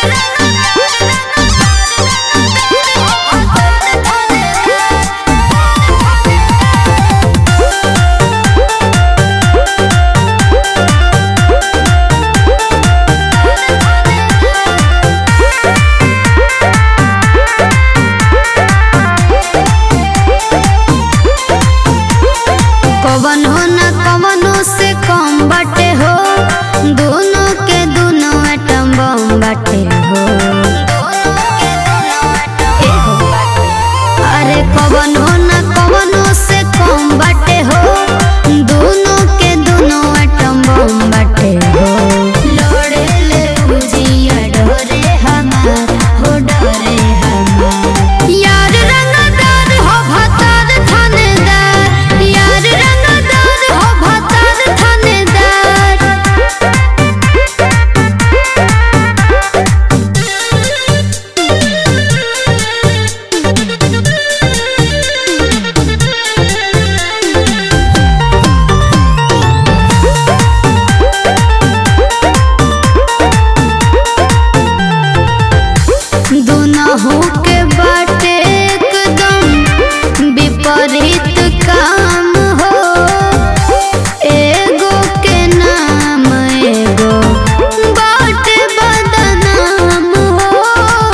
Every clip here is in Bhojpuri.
कवनो न कवनो से कम बाटे हो, दोनों के दोनों एटम बम बाटे हो। अरे कवनो न कवनो से कम बाटे हो, दोनों के दोनों एटम बम बाटे हो। लड़े ले बुझिया डरे हमार हो, डरे हमार यार रंगदार हो भतार थानेदार, यार रंगदार हो भतार थानेदार। दोनों के बाटे एकदम विपरीत काम हो, एगो के नाम एगो बाटे बदनाम हो।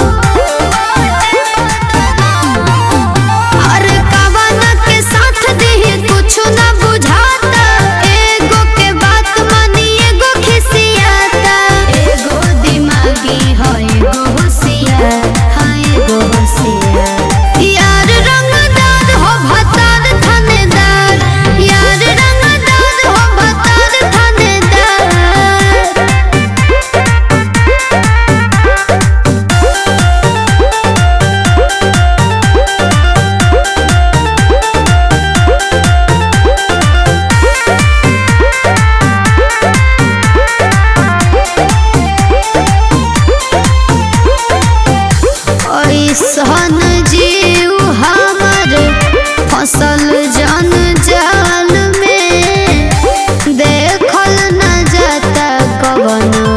हर कवन के साथ दिही कुछ न बुझाता, एगो के बात मानी एगो खिसियाता। एगो दिमागी हो एगो होशियार, हाँ एगो होशियार। यार रंगदार हो भतार थानेदार, यार रंगदार हो भतार थानेदार। ऐसन जीव हमर फसल जन जाल में, देखल न जाता कवन